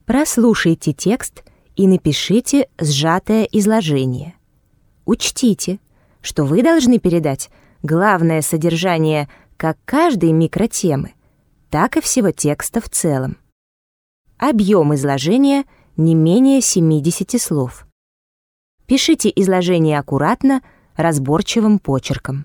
Прослушайте текст и напишите сжатое изложение. Учтите, что вы должны передать главное содержание как каждой микротемы, так и всего текста в целом. Объем изложения не менее 70 слов. Пишите изложение аккуратно, разборчивым почерком.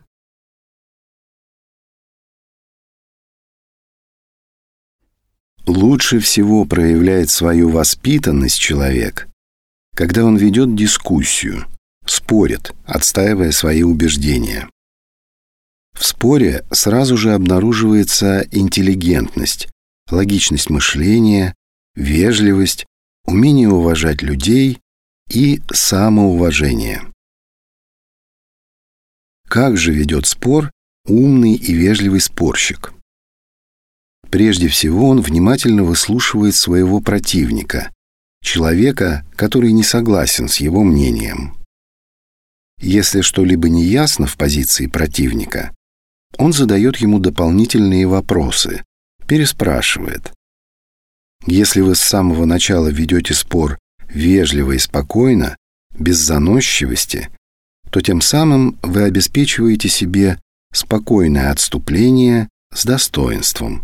Лучше всего проявляет свою воспитанность человек, когда он ведет дискуссию, спорит, отстаивая свои убеждения. В споре сразу же обнаруживается интеллигентность, логичность мышления, вежливость, умение уважать людей и самоуважение. Как же ведет спор умный и вежливый спорщик? Прежде всего, он внимательно выслушивает своего противника, человека, который не согласен с его мнением. Если что-либо не ясно в позиции противника, он задает ему дополнительные вопросы, переспрашивает. Если вы с самого начала ведете спор вежливо и спокойно, без заносчивости, то тем самым вы обеспечиваете себе спокойное отступление с достоинством.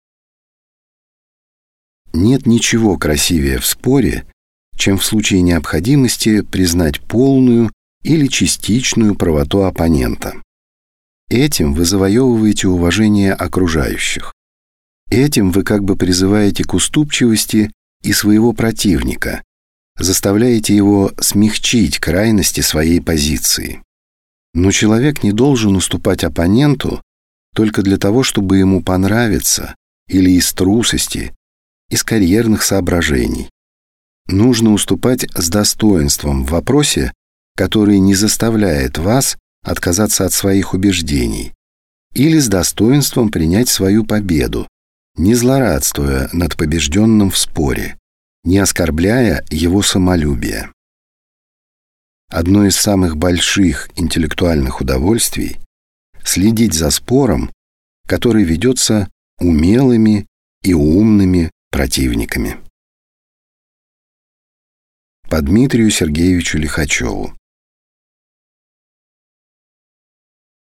Нет ничего красивее в споре, чем в случае необходимости признать полную или частичную правоту оппонента. Этим вы завоевываете уважение окружающих. Этим вы как бы призываете к уступчивости и своего противника, заставляете его смягчить крайности своей позиции. Но человек не должен уступать оппоненту только для того, чтобы ему понравиться, или из трусости, из карьерных соображений. Нужно уступать с достоинством в вопросе, который не заставляет вас отказаться от своих убеждений, или с достоинством принять свою победу, не злорадствуя над побежденным в споре, не оскорбляя его самолюбие. Одно из самых больших интеллектуальных удовольствий — следить за спором, который ведется умелыми и умными противниками. По Дмитрию Сергеевичу Лихачеву.